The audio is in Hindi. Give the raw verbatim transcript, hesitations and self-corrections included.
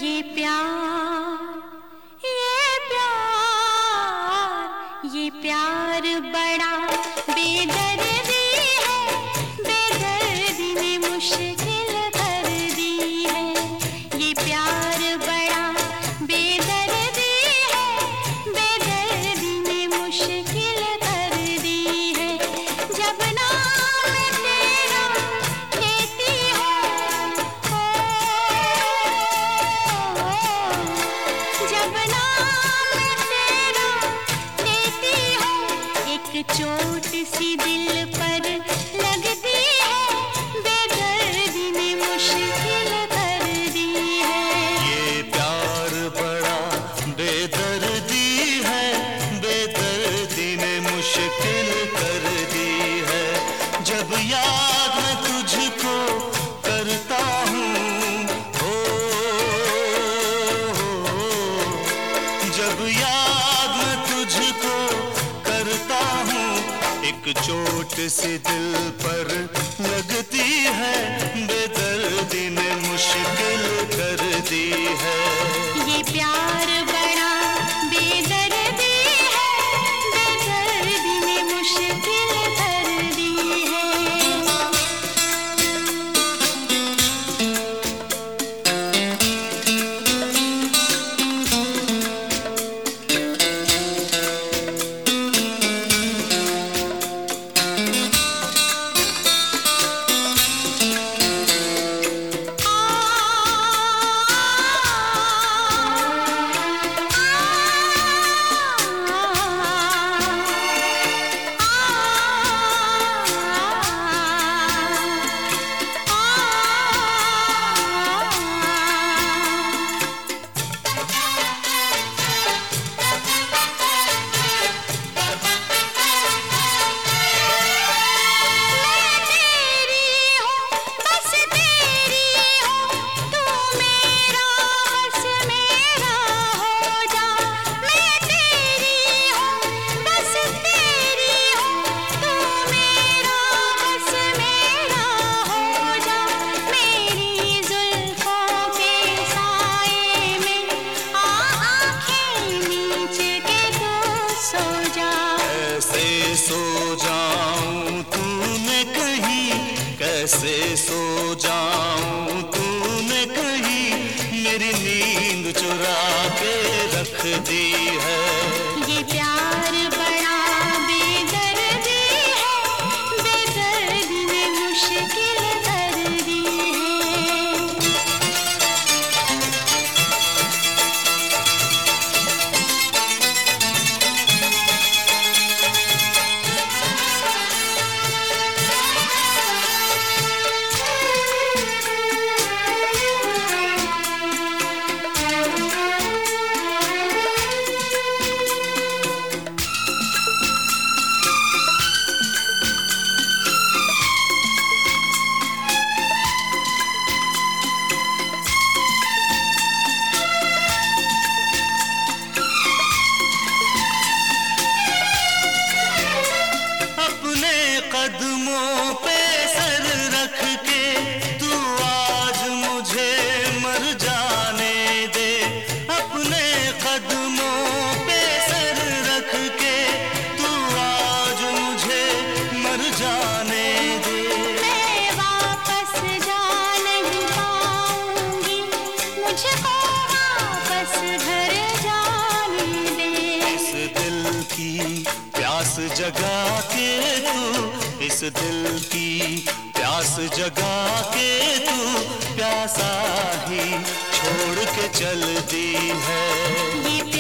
ये प्यार, ये प्यार, ये प्यार बड़ा बेदर्दी है, बेदर्दी ने मुश्किल कर दी है। ये प्यार बड़ा बेदर्दी है, बेदर्दी ने मुश्किल कर दी है। जब नाम तेरा लेती हूँ, जब नाम तेरा लेती हूँ, एक चोट सी दिल पर लगती है, बेदर्दी ने मुश्किल कर दी है। ये प्यार बड़ा बेदर्दी है, बेदर्दी ने मुश्किल कर दी है। जब याद मैं तुझको करता हूँ, हो, जब याद मैं तुझको करता हूँ, एक चोट सी दिल पर लगती है, बेदर्दी ने मुश्किल कर दी है। ये प्यार बड़ा बेदर्दी है, बेदर्दी ने मुश्किल कर दी है। सो जाऊं तूने कहीं, कैसे सो जाऊं तूने कहीं, मेरी नींद चुरा के रख दी है। ये प्यार बड़ा बेदर्दी है, बेदर्दी ने मुश्किल कर दी है। कदमों पे सर रख के तू आज मुझे मर जाने दे, अपने कदमों पे सर रख के तू आज मुझे मर जाने दे। मैं वापस जा नहीं पाऊंगी, मुझको वापस घर जाने दे। इस दिल की प्यास जगा के तू, इस दिल की प्यास जगा के तू, प्यासा ही छोड़ के चल दी है। ये